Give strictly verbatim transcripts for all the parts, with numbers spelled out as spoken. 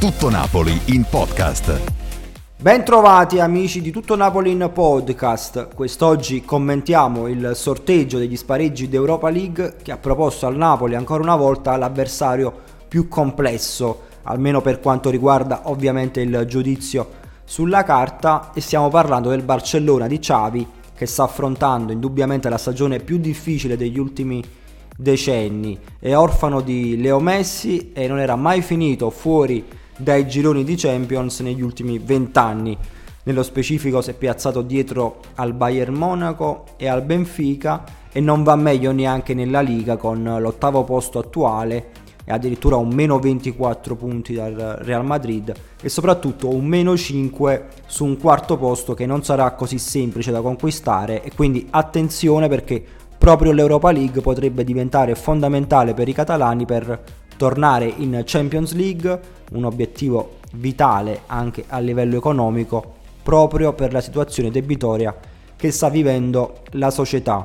Tutto Napoli in podcast. Bentrovati amici di Tutto Napoli in podcast. Quest'oggi commentiamo il sorteggio degli spareggi d'Europa League che ha proposto al Napoli ancora una volta l'avversario più complesso, almeno per quanto riguarda ovviamente il giudizio sulla carta, e stiamo parlando del Barcellona di Xavi, che sta affrontando indubbiamente la stagione più difficile degli ultimi decenni. È orfano di Leo Messi e non era mai finito fuori dai gironi di Champions negli ultimi vent'anni. Nello specifico si è piazzato dietro al Bayern Monaco e al Benfica e non va meglio neanche nella Liga, con l'ottavo posto attuale e addirittura un meno ventiquattro punti dal Real Madrid e soprattutto un meno cinque su un quarto posto che non sarà così semplice da conquistare. E quindi attenzione, perché proprio l'Europa League potrebbe diventare fondamentale per i catalani per tornare in Champions League, un obiettivo vitale anche a livello economico proprio per la situazione debitoria che sta vivendo la società.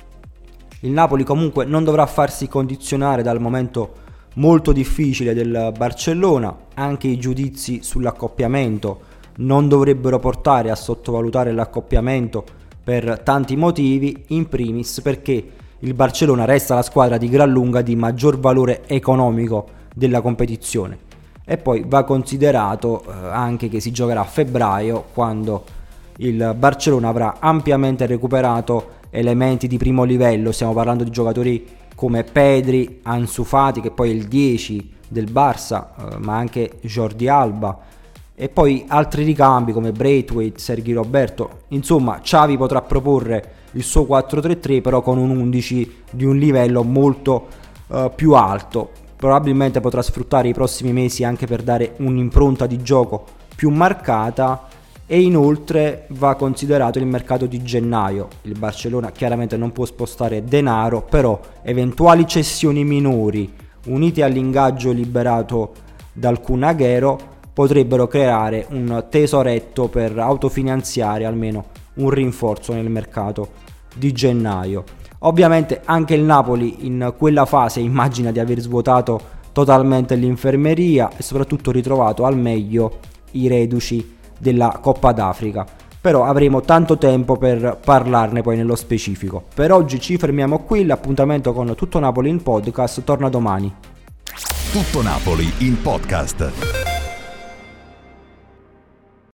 Il Napoli comunque non dovrà farsi condizionare dal momento molto difficile del Barcellona. Anche i giudizi sull'accoppiamento non dovrebbero portare a sottovalutare l'accoppiamento per tanti motivi, in primis perché il Barcellona resta la squadra di gran lunga di maggior valore economico della competizione, e poi va considerato eh, anche che si giocherà a febbraio, quando il Barcellona avrà ampiamente recuperato elementi di primo livello. Stiamo parlando di giocatori come Pedri, Ansu Fati, che poi è il dieci del Barça, eh, ma anche Jordi Alba, e poi altri ricambi come Braithwaite, Sergi Roberto. Insomma, Xavi potrà proporre il suo quattro tre tre però con un undici di un livello molto uh, più alto. Probabilmente potrà sfruttare i prossimi mesi anche per dare un'impronta di gioco più marcata, e inoltre va considerato il mercato di gennaio. Il Barcellona chiaramente non può spostare denaro, però eventuali cessioni minori unite all'ingaggio liberato dal Kun Agüero potrebbero creare un tesoretto per autofinanziare almeno un rinforzo nel mercato di gennaio. Ovviamente anche il Napoli in quella fase immagina di aver svuotato totalmente l'infermeria e soprattutto ritrovato al meglio i reduci della Coppa d'Africa, però avremo tanto tempo per parlarne poi nello specifico. Per oggi ci fermiamo qui, l'appuntamento con Tutto Napoli in podcast torna domani. Tutto Napoli in podcast.